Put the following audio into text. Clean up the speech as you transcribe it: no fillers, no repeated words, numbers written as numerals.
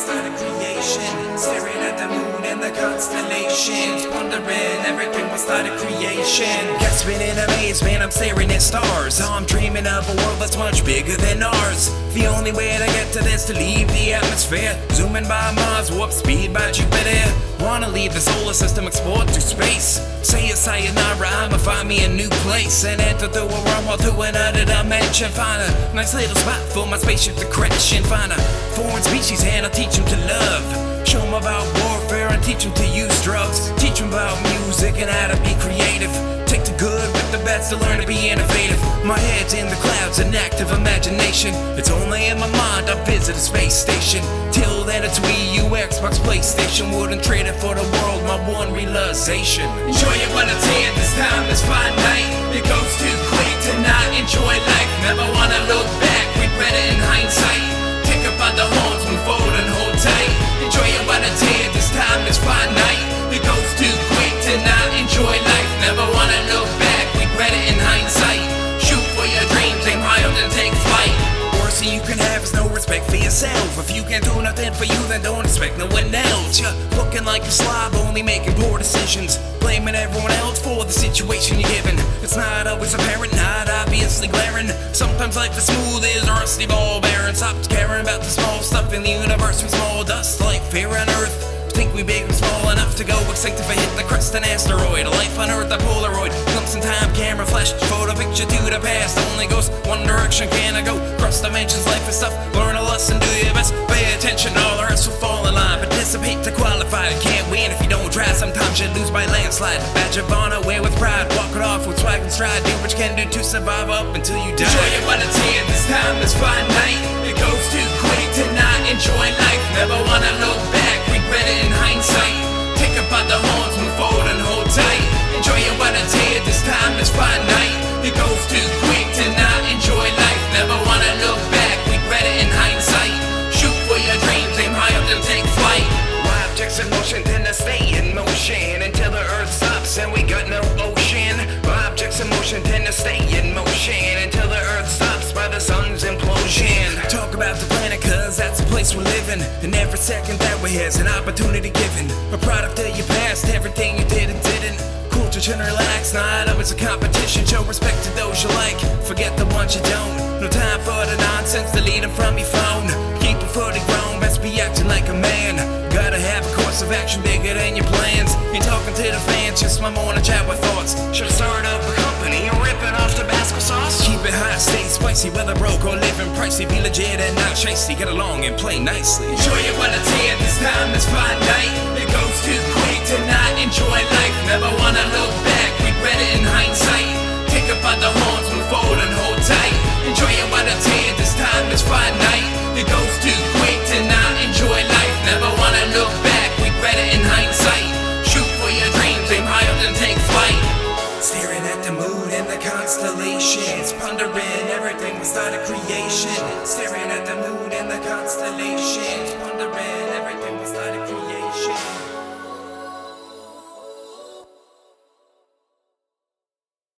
start of creation. Staring at the moon and the constellations, pondering everything was start of creation. Gasping in amazement, I'm staring at stars. I'm dreaming of a world that's much bigger than ours. The only way to get to this to leave the atmosphere. Zooming by Mars, warp speed by Jupiter. Wanna leave the solar system, explore through space. Say a sayonara, I'ma find me a new place and enter through a wormhole to another dimension. Find a nice little spot for my spaceship to crash and find a foreign species and I'll teach them to love. Show them about warfare and teach them to use drugs. Teach them about music and how to be creative. Take the good with the bad to learn to be innovative. My head's in the clouds, an active imagination. It's only in my mind I visit a space station. Till then it's Wii U, Xbox, PlayStation. Wouldn't trade it for the world, my one realization. Enjoy it while it's here, this time is finite. It goes too quick to not enjoy life. Never wanna look back, regret it in hindsight. Kick up by the horns, move forward and hold tight. Enjoy it while it's here, this time is finite. It goes too quick to not enjoy life. Never wanna look back, regret it in hindsight. Shoot for your dreams, aim high up and take flight. Worst thing you can have is no respect for yourself. If you can't do nothing for you, then don't expect no one else. You're looking like a slob, only making poor decisions, blaming everyone else for the situation you're given. It's not always apparent, not obviously glaring. Sometimes life is smooth as a rusty ball bearing. Stop caring about the small stuff in the universe. We small dust like fear on Earth. Think we big and small enough to go extinct if I hit the crest an asteroid. A life on Earth, a Polaroid, glimpse in time, camera flash, photo picture to the past. Only goes one direction, can I go? Cross dimensions, life is tough. Learn a lesson, do your best. Pay attention, all the rest will fall in line. Participate to qualify. Can't win if you don't try. Sometimes you lose by landslide. Badge of honor, wear with pride. Walk it off with swag and stride. Do what you can do to survive up until you die. Enjoy it while it's here. This time is finite. It goes too quick to not enjoy life. Never wanna look back. Regret it in hindsight. Take up by the horns, move forward and hold tight. Enjoy it while it's here, this time is finite. It goes too quick to not enjoy life. Never wanna look back, regret it in hindsight. Shoot for your dreams, aim high up and take flight. Why objects in motion tend to stay in motion until the earth stops and we got no ocean. Why objects in motion tend to stay in motion until the earth stops by the sun's implosion. Talk about the planet cause that's the place we're living. And every second that we're here's an opportunity given. A product of your past, everything you did and didn't. Cool to chill and relax, not always a competition. Show respect to those you like, forget the ones you don't. No time for the nonsense, delete them from your phone. Keep it fully grown, best be acting like a man. Gotta have a course of action bigger than your plans. Ain't talking to the fans, just my morning chat with thoughts. Should've started up a company and ripping off Tabasco sauce. Keep it hot, stay spicy, whether broke or living pricey. Be legit and not chasey, get along and play nicely. Enjoy it while it's here, this time is finite. It goes too quick to not enjoy life. Never wanna look back, regret it in hindsight. Kick up by the horns, move forward and hold tight. Enjoy it while it's here, this time is finite. It goes too quick to not enjoy life. Never wanna look back, regret it in hindsight. Shoot for your dreams, aim high up and take flight. Staring at the moon and the constellations, pondering everything was start of creation. Staring at the moon and the constellations, pondering everything